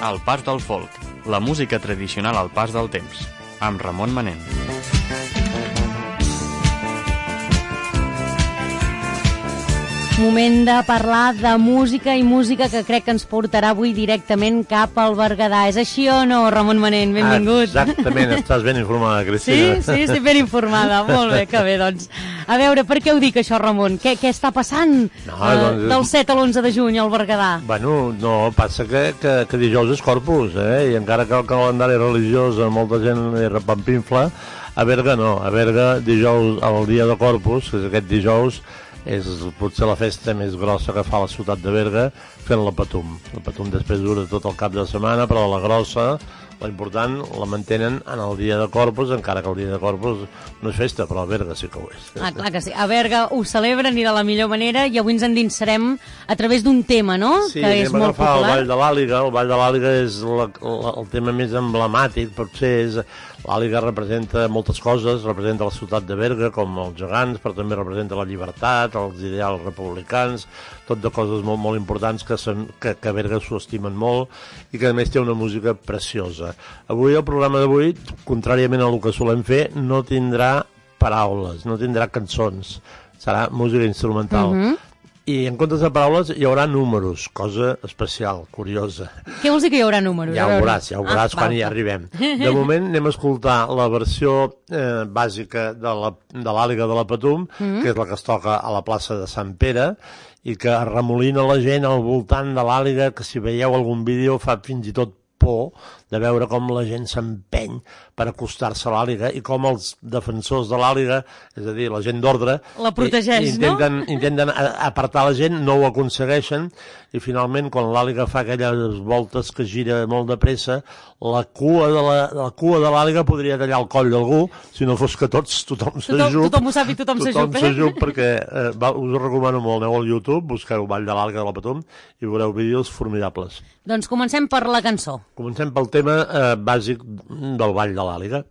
El pas del folk, la música tradicional al pas del temps, amb Ramon Manent. Moment de parlar de música i música que crec que ens portarà avui directament cap al Berguedà. És així o no, Ramon Manent? Benvingut. Exactament, estàs ben informada, Cristina. Sí, estic ben informada. Molt bé, que bé, doncs. A veure, per què ho dic això, Ramon? Què està passant del 7 a l'11 de juny al Berguedà? Bueno, no, passa que dijous és Corpus, i encara que el calendari religiós molta gent repampinfla, a Berga no. A Berga, dijous, el dia de Corpus, que és aquest dijous, és potser la festa més grossa que fa la ciutat de Berga, fent la Patum. La Patum després dura tot el cap de setmana, però la grossa, la important, la mantenen en el dia de Corpus, encara que el dia de Corpus no és festa, però a Berga sí que ho és. Ah, clar que sí. A Berga ho celebren i de la millor manera, i avui ens endinsarem a través d'un tema, no? Sí, que és molt popular. El Ball de l'Àliga. El Ball de l'Àliga és el tema més emblemàtic, potser és... L'Àliga representa moltes coses, representa la ciutat de Berga, com els gegants, però també representa la llibertat, els ideals republicans, tot de coses molt, molt importants que a Berga s'ho estimen molt i que a més té una música preciosa. Avui, el programa d'avui, contràriament a el que solem fer, no tindrà paraules, no tindrà cançons, serà música instrumental. I en comptes de paraules hi haurà números, cosa especial, curiosa. Què vols dir que hi haurà números? Ja ho veuràs quan hi arribem. De moment anem a escoltar la versió bàsica de l'Àliga de la Patum, que és la que es toca a la plaça de Sant Pere, i que remolina la gent al voltant de l'Àliga, que si veieu algun vídeo fa fins i tot por de veure com la gent s'empeny per acostar-se a l'Àliga i com els defensors de l'Àliga, és a dir, la gent d'ordre, la protegeix, intenten apartar la gent, no ho aconsegueixen, i finalment, quan l'Àliga fa aquelles voltes que gira molt de pressa, la cua de l'Àliga podria tallar el coll d'algú, si no fos que tothom s'ajup. Tothom ho sap i tothom s'ajup. Tothom s'ajup, perquè us ho recomano molt. Aneu al YouTube, busqueu Ball de l'Àliga de la Patum i veureu vídeos formidables. Doncs comencem per la cançó. Comencem pel tema bàsic del Ball de l'Àliga.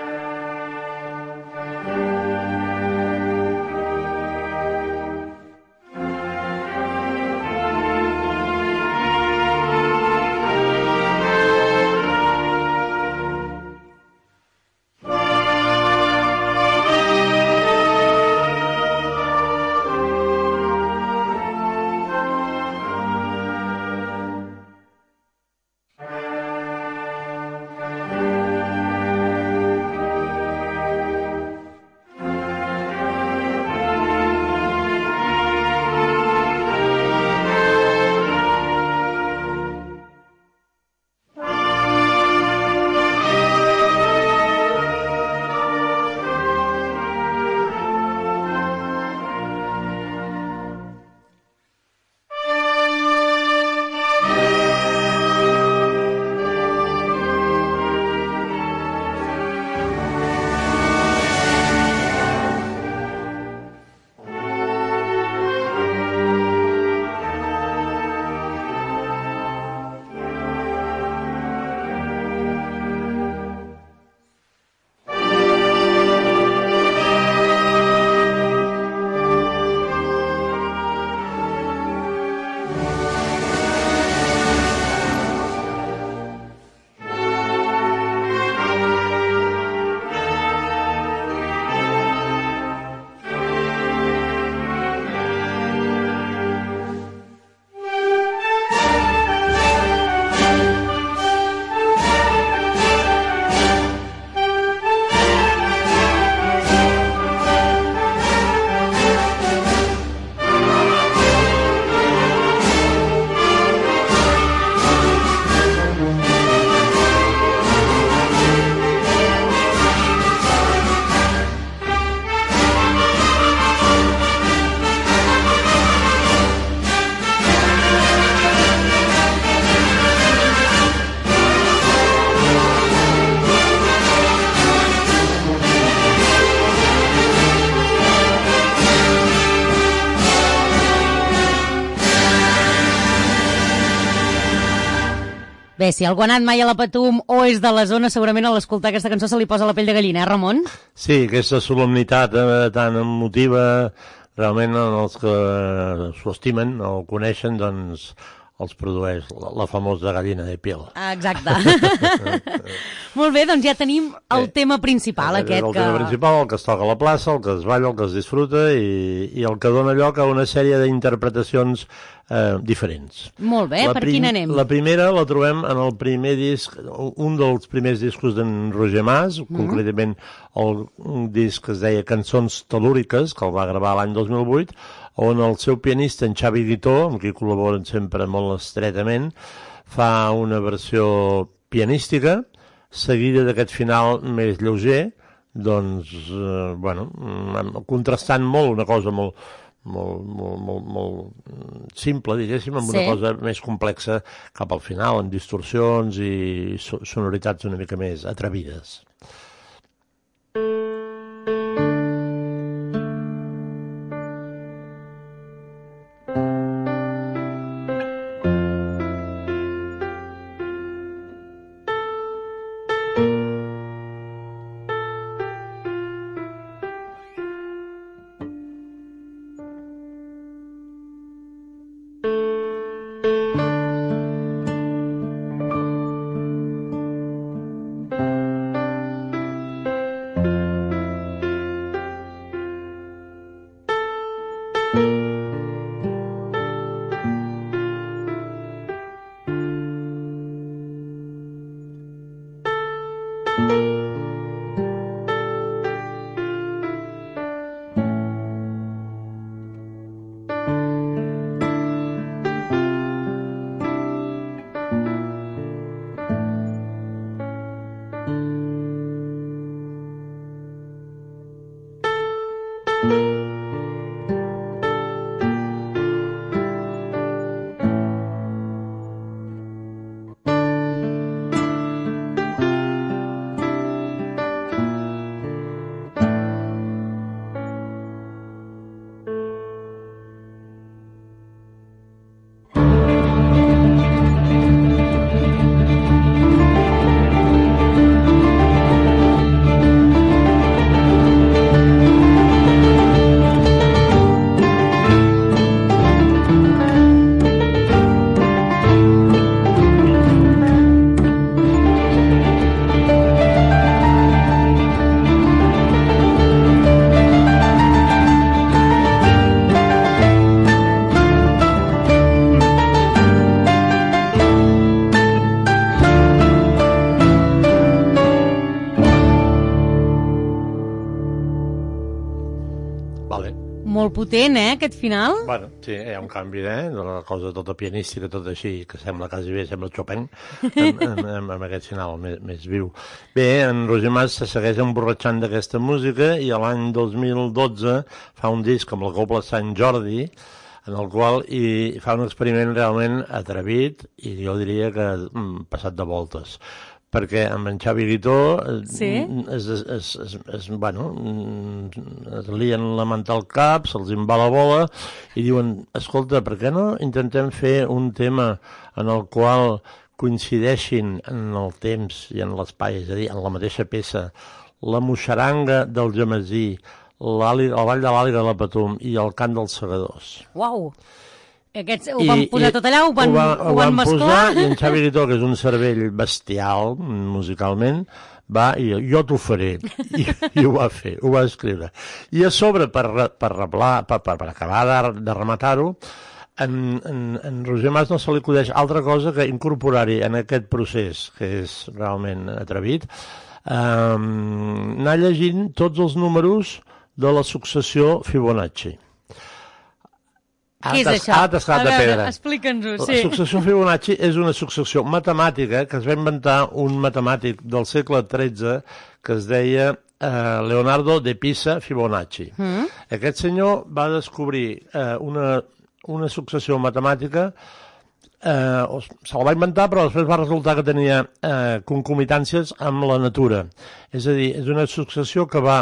Bé, si algú ha anat mai a la Patum o és de la zona, segurament a l'escoltar aquesta cançó se li posa la pell de gallina, Ramon? Sí, aquesta solemnitat tan emotiva, realment els que s'ho estimen o coneixen, doncs els produeix la famosa gallina de piel. Exacte. Molt bé, doncs ja tenim el tema principal, aquest. El tema principal, el que es toca a la plaça, el que es balla, el que es disfruta i el que dona lloc a una sèrie d'interpretacions diferents. Molt bé, per quina anem? La primera la trobem en el primer disc, un dels primers discos d'en Roger Mas, concretament un disc que es deia Cançons Telúriques, que el va gravar l'any 2008, on el seu pianista, en Xavi Guitó, amb qui col·laboren sempre molt estretament, fa una versió pianística, seguida d'aquest final més lleuger, doncs, contrastant molt una cosa molt simple, diguéssim, amb una cosa més complexa cap al final, amb distorsions i sonoritats una mica més atrevides. Molt potent, aquest final? Bueno, sí, hi ha un canvi, de la cosa tota pianística, tot així, que sembla quasi bé, sembla Chopin, amb aquest final més viu. Bé, en Roger Mas se segueix emborratxant d'aquesta música i l'any 2012 fa un disc amb la Cobla Sant Jordi, en el qual hi fa un experiment realment atrevit i jo diria que passat de voltes. Perquè amb en Xavi Guitó es lien la manta al cap, se'ls en va la bola i diuen, escolta, per què no intentem fer un tema en el qual coincideixin en el temps i en l'espai, és a dir, en la mateixa peça, la moixaranga del Jamasí, el ball de l'Àliga de la Patum i el cant dels segadors. Uau! Aquests ho van posar tot allà, ho van mesclar. I en Xavi Guitó, que és un cervell bestial musicalment, va i jo t'ho faré. I ho va fer, ho va escriure. I a sobre, per acabar de rematar-ho, en Roger Mas no se li acudeix altra cosa que incorporar-hi en aquest procés, que és realment atrevit, anar llegint tots els números de la successió Fibonacci. Què és això? A veure, explica'ns-ho. La successió Fibonacci és una successió matemàtica que es va inventar un matemàtic del segle XIII que es deia Leonardo de Pisa Fibonacci. Aquest senyor va descobrir una successió matemàtica, se la va inventar, però després va resultar que tenia concomitàncies amb la natura. És a dir, és una successió que va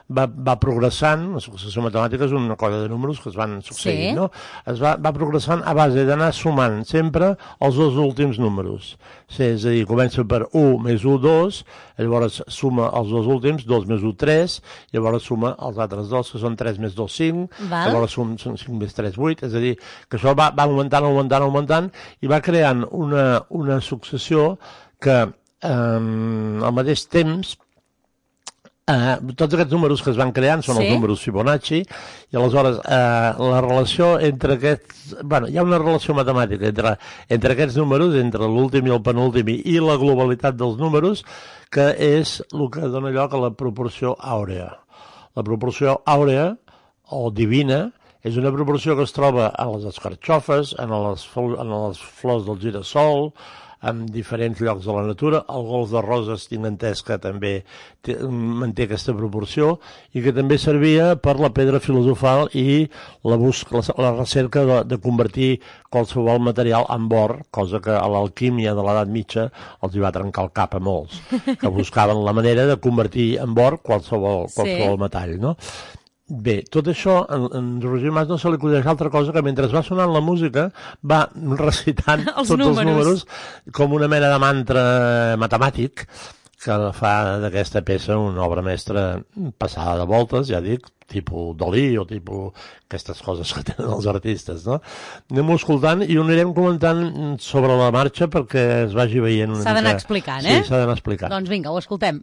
va progressant, la successió matemàtica és una colla de números que es van succeint, no? Va progressant a base d'anar sumant sempre els dos últims números. És a dir, comença per 1 més 1, 2, llavors suma els dos últims, 2 més 1, 3, llavors suma els altres dos, que són 3 més 2, 5, llavors són 5 més 3, 8, és a dir, que això va augmentant, i va creant una successió que al mateix temps tots aquests números que es van creant són els números Fibonacci, i aleshores la relació entre aquests... hi ha una relació matemàtica entre aquests números, entre l'últim i el penúltim, i la globalitat dels números, que és el que dona lloc a la proporció àurea. La proporció àurea, o divina, és una proporció que es troba a les escarxofes, en les flors del girassol, en diferents llocs de la natura. El golf de Roses tinc entès que també manté aquesta proporció, i que també servia per la pedra filosofal i la recerca de convertir qualsevol material en or, cosa que a l'alquímia de l'edat mitja els hi va trencar el cap a molts, que buscaven la manera de convertir en or qualsevol metall, no? Bé, tot això, en Roger Mas no se li acudeix altra cosa que mentre va sonant la música va recitant tots els números com una mena de mantra matemàtic que fa d'aquesta peça una obra mestra passada de voltes, ja dic, tipus Dalí o tipus aquestes coses que tenen els artistes, no? Anem-ho escoltant i ho anirem comentant sobre la marxa perquè es vagi veient una mica... S'ha d'anar explicant, eh? Sí, s'ha d'anar explicant. Doncs vinga, ho escoltem.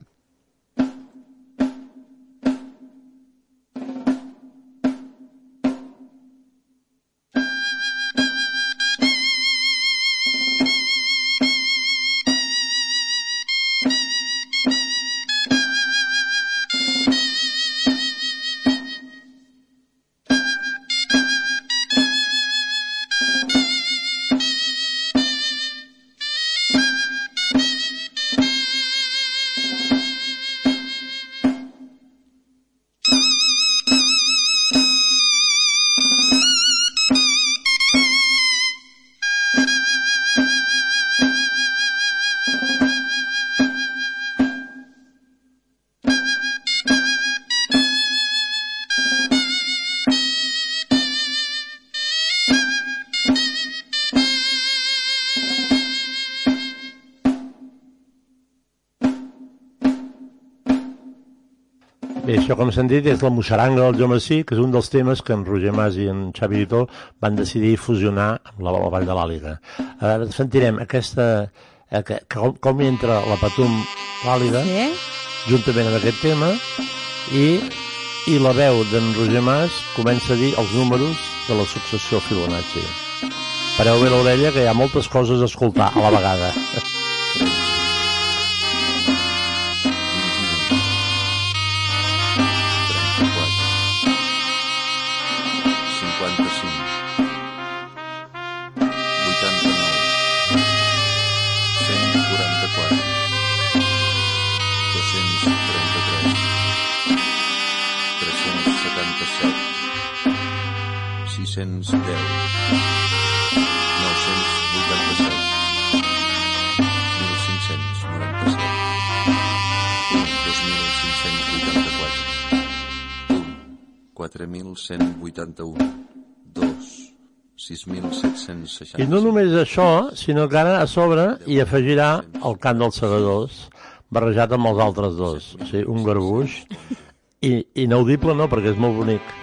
Bé, això, com s'han dit, és la moixaranga del Jomassí, que és un dels temes que en Roger Mas i en Xavi Ditó van decidir fusionar amb la Vall de l'Àliga. Ara sentirem aquesta... com entra la Patum l'Àliga, juntament amb aquest tema, i la veu d'en Roger Mas comença a dir els números de la successió Fibonacci. Pareu bé l'orella, que hi ha moltes coses a escoltar a la vegada. 610, 987, 1597, 2584, 4181, 2, 6760. I no només això, sinó que ara a sobre hi afegirà el cant dels segadors, barrejat amb els altres dos. O sigui, un garbuix. Inaudible no, perquè és molt bonic.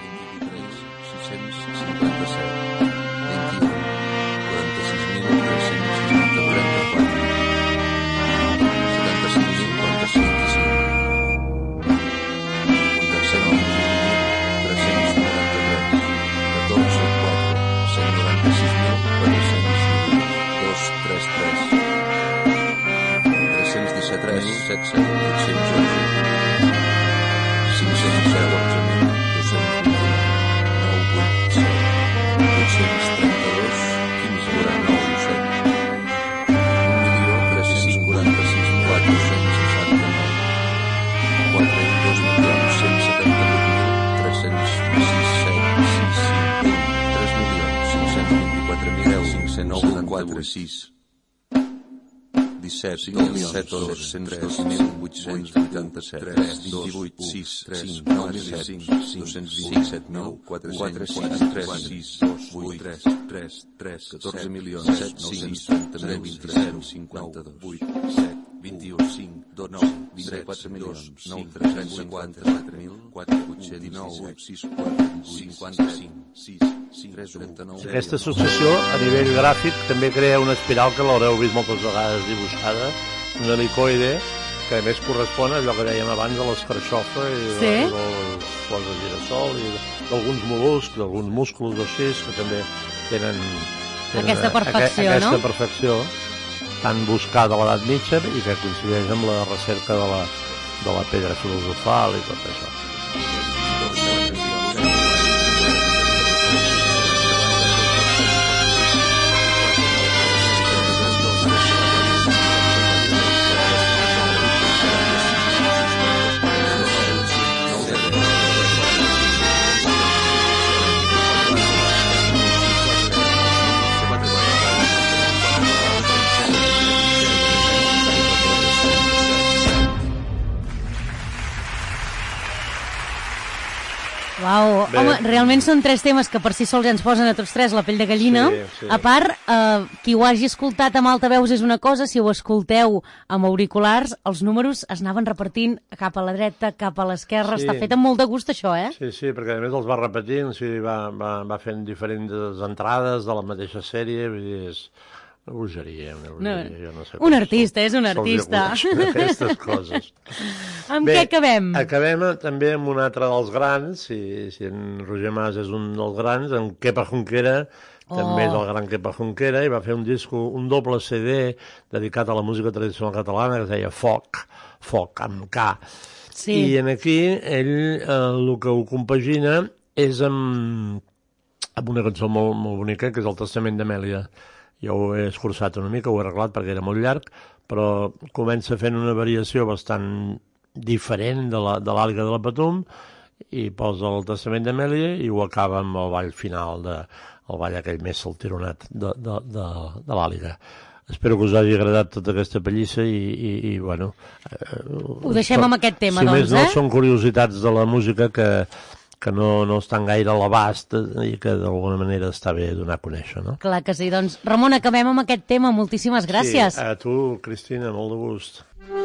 17 17, 2.703.887, 28, 6, 5, 9, 7, 227, 9, 403, 6, 2, 8, 3, 14.700.930, 52, 8, 7, 21, 5, 2, 9, 24.934.419, 6, 55, 6, 39. Aquesta successió, a nivell gràfic, també crea una espiral que l'haureu vist moltes vegades dibuixada, un helicoide, que a més correspon a allò que dèiem abans de l'escarxofa i dels flors de girassol i d'alguns mol·luscs, d'alguns músculs o així, que també tenen aquesta perfecció, no? Aquesta perfecció tan buscada a l'edat mitja i que coincideix amb la recerca de la pedra filosofal i tot això. Uau, home, realment són 3 temes que per si sols ja ens posen a tots 3 la pell de gallina. Sí. A part, qui ho hagi escoltat amb altaveus és una cosa, si ho escolteu amb auriculars, els números es anaven repartint cap a la dreta, cap a l'esquerra. Està fet amb molt de gust, això, eh? Sí, perquè a més els va repetint, va fent diferents entrades de la mateixa sèrie, vull dir, és una bogeria, jo no sé. Un artista, és un artista. Aquestes coses. Amb què acabem? Acabem també amb un altre dels grans, si en Roger Mas és un dels grans, en Kepa Junquera, també del gran Kepa Junquera, i va fer un doble CD dedicat a la música tradicional catalana, que es deia Foc, amb K. Sí. I aquí ell el que ho compagina és amb una cançó molt bonica, que és el Testament d'Amèlia. Jo ho he escurçat una mica, ho he arreglat perquè era molt llarg, però comença fent una variació bastant diferent de l'àliga de la Patum i posa el Testament d'Amèlia i ho acaba amb el ball final, el ball aquell més saltironat de l'àliga. Espero que us hagi agradat tota aquesta pallissa i bueno... Ho deixem amb aquest tema, doncs, Si més no, són curiositats de la música que no estan gaire a l'abast i que d'alguna manera està bé donar a conèixer, no? Clar que sí. Doncs, Ramon, acabem amb aquest tema. Moltíssimes gràcies. Sí, a tu, Cristina, molt de gust.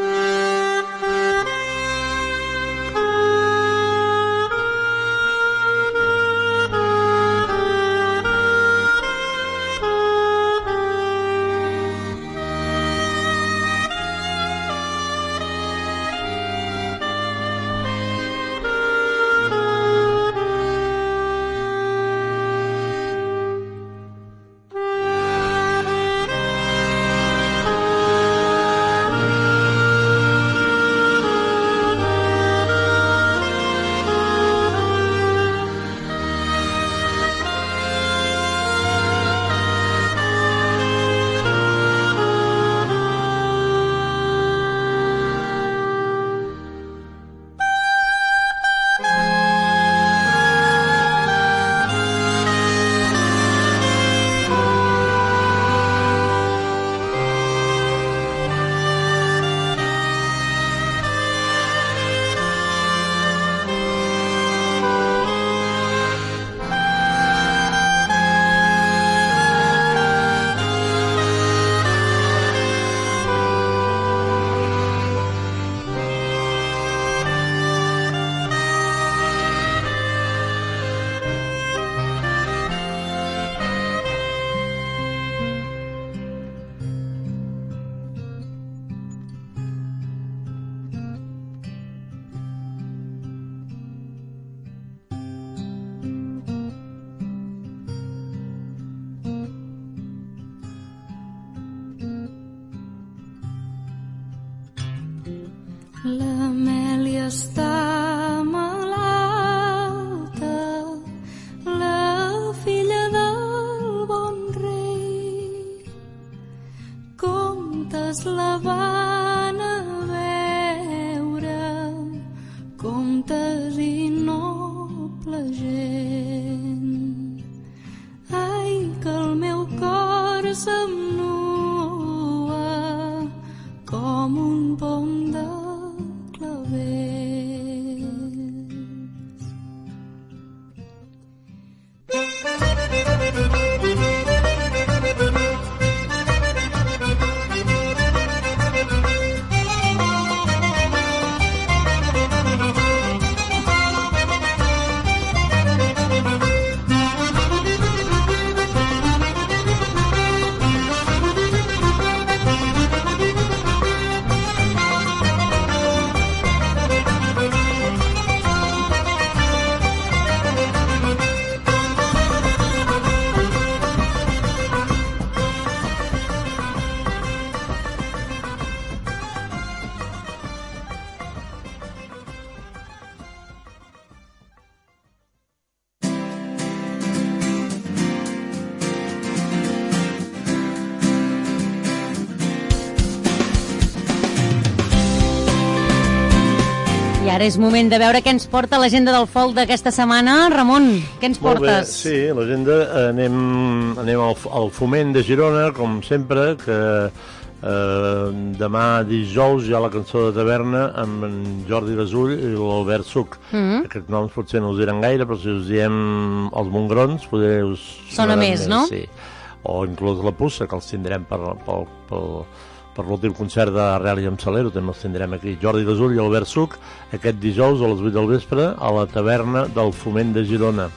L'Amèlia està malalta, la filla del bon rei. Comptes la van a veure, comptes i noble gent. Ai, que el meu cor se'm nua ara és moment de veure què ens porta l'agenda del folk d'aquesta setmana. Ramon, què ens Molt bé, portes? sí, l'agenda anem al Foment de Girona, com sempre, que demà dijous hi ha la cançó de taverna amb en Jordi Gasull i l'Albert Suc. Aquests noms potser no us diran gaire, però si us diem els Mongrons, poder us Sona més, no? Sí. O inclús la Pussa, que els tindrem per l'últim concert d'Arrel i amb Salero, també els tindrem aquí. Jordi Gasull i Albert Suc, aquest dijous a les 8 del vespre a la taverna del Foment de Girona.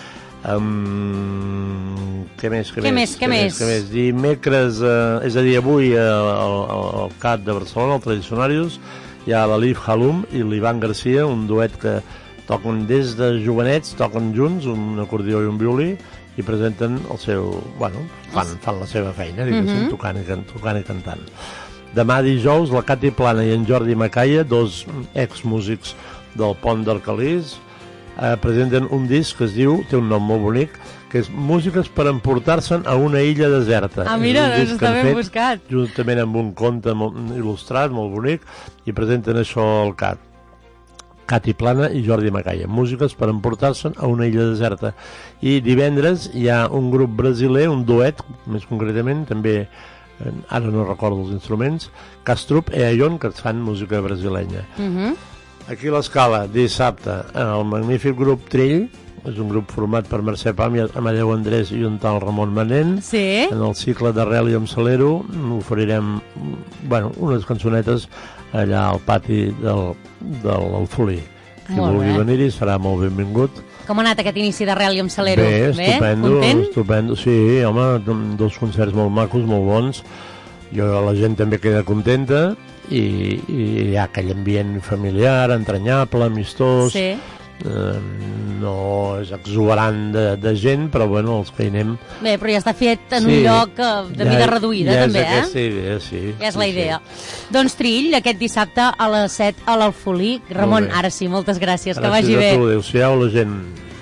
Què més? Dimecres, és a dir, avui al CAT de Barcelona, al Tradicionarius, hi ha l'Alif Halum i l'Ivan Garcia, un duet que toquen des de jovenets, toquen junts, un acordió i un violí, i presenten el seu... Bueno, fan la seva feina, diguéssim, tocant i cantant. Demà dijous, la Cati Plana i en Jordi Macaia, dos exmúsics del Pont d'Arcalís, presenten un disc que es diu, té un nom molt bonic, que és Músiques per emportar-se'n a una illa deserta. Ah, mira, doncs està ben buscat. Juntament amb un conte il·lustrat, molt bonic, i presenten això al CAT. Cati Plana i Jordi Macaia, músiques per emportar-se'n a una illa deserta. I divendres hi ha un grup brasiler, un duet, més concretament, també, ara no recordo els instruments, Castrup i Aion, que fan música brasilenya. Aquí a l'Escala, dissabte, el magnífic grup Trill, és un grup format per Mercè Pam, Amadeu Andrés i un tal Ramon Manent. Sí. En el cicle d'Arrel i amb Salero oferirem unes cançonetes allà al pati de l'Alfolí. Qui vulgui venir-hi serà molt benvingut. Com ha anat aquest inici d'Arrel i amb Salero? Bé, estupendo. Content? Estupendo. Sí, home, dos concerts molt macos, molt bons. La gent també queda contenta i hi ha aquell ambient familiar, entranyable, amistós. Sí. No és exuberant de gent, però bueno, els que hi anem... Bé, però ja està fet en un lloc de mida reduïda, també, Ja és aquesta idea, sí. Ja és la idea. Doncs Trill, aquest dissabte a les 7 a l'Alfolí. Ramon, ara sí, moltes gràcies, que vagi bé. Gràcies a tu, adéu-siau, la gent...